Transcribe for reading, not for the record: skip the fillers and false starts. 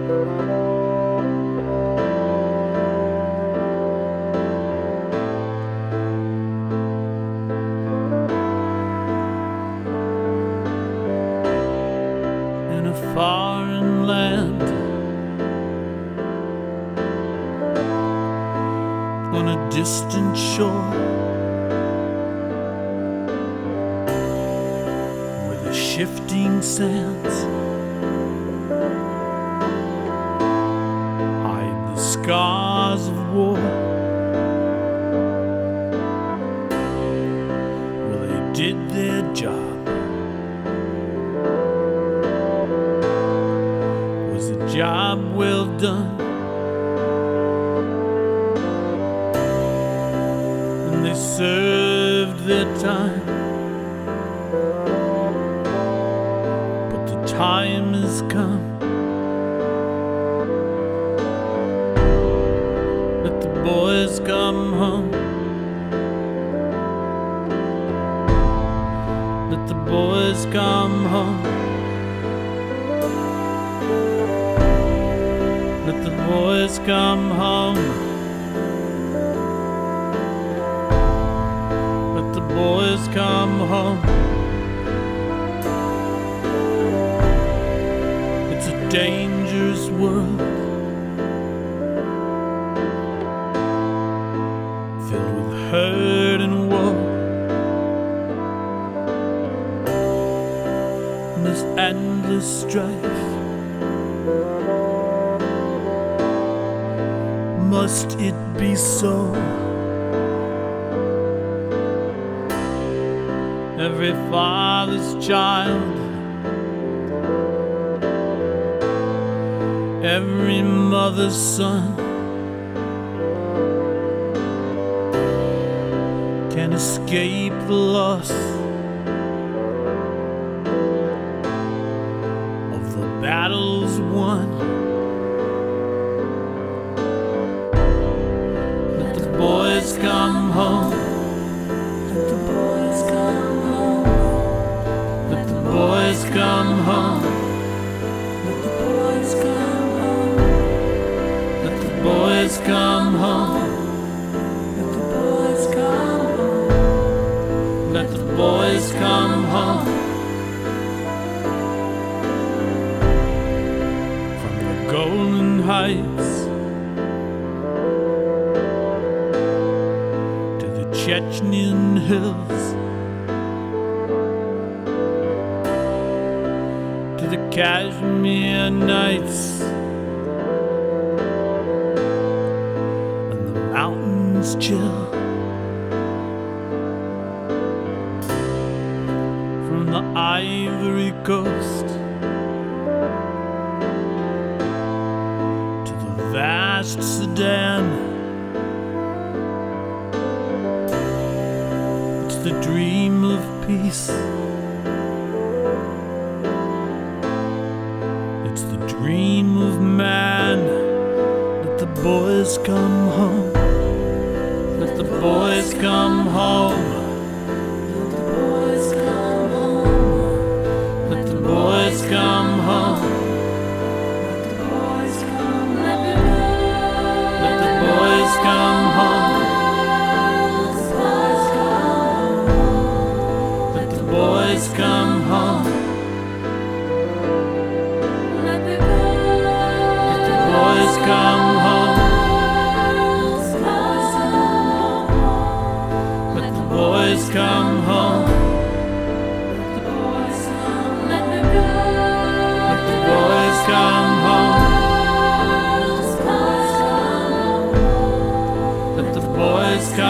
In a foreign land, on a distant shore, where the shifting sands hide the scars of war, where they did their job. Was a job well done, and they served their time. But the time has come. Let the boys come home. Let the boys come home. Let the boys come home. Let the boys come home. It's a dangerous world, filled with hurt and woe. And there's endless strife. Must it be so? Every father's child, every mother's son can escape the loss of the battles won. Boys come home. Let the boys come home. Let the boys come home. Let the boys come home. Let the boys come home. Let the boys come home. Let the boys come home. From the Golden Heights Chechnyan hills, to the Kashmir nights and the mountains chill. From the Ivory Coast to the vast Sudan, the dream of peace. It's the dream of man. Let the boys come home. Let the boys come home. Let the boys come home. Let the boys come home. Let the boys come home. Let the boys come home. Boys come home. Let the boys come home. Let the boys come home. Let the boys come home. Let the boys come